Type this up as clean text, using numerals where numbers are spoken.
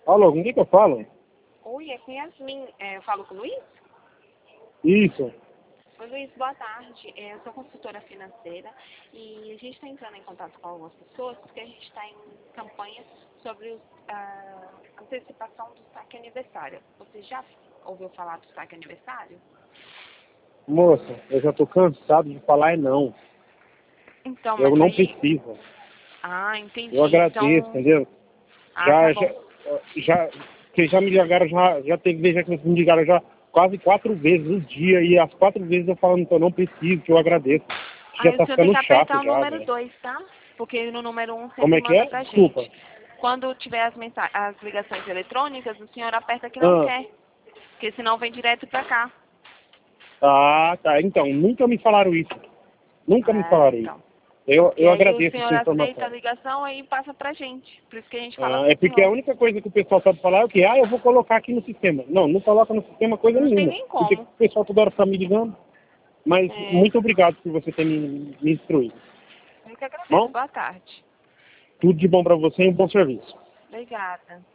Alô, com quem que eu falo? Oi, é com Yasmin. Eu falo com o Luiz? Isso. Oi, Luiz, boa tarde. Eu sou consultora financeira e a gente está entrando em contato com algumas pessoas porque a gente está em campanha sobre a antecipação do saque aniversário. Você já ouviu falar do saque aniversário? Moça, eu já tô cansado de falar não. Então, Eu mas não aí... preciso. Ah, entendi. Eu agradeço, Então... entendeu? Ah, tá Já, bom. porque já me ligaram, já teve vezes que me ligaram já quase 4 vezes no dia e as 4 vezes eu falando que eu não preciso, que eu agradeço. Já Aí o tá senhor tem ficando que chato apertar o já, número velho. 2, tá? Porque no número 1 Como sempre é que manda é? pra Desculpa. gente. Quando tiver as ligações eletrônicas, o senhor aperta que não Ah, quer, porque senão vem direto pra cá. tá. Então, nunca me falaram isso. Nunca me Ah, falaram isso. então. E Eu aí o agradeço senhor essa aceita a informação. ligação aí passa pra gente. Por isso que a gente fala com É o porque a senhor. única coisa que o pessoal sabe falar é o quê? Ah, eu vou colocar aqui no sistema. Não, não coloca no sistema coisa Não tem nenhuma. nem Porque como. o pessoal toda hora tá me ligando. Mas É, muito obrigado por você ter me instruído. eu que agradeço. Bom, Boa tarde. tudo de bom para você e um bom serviço. Obrigada.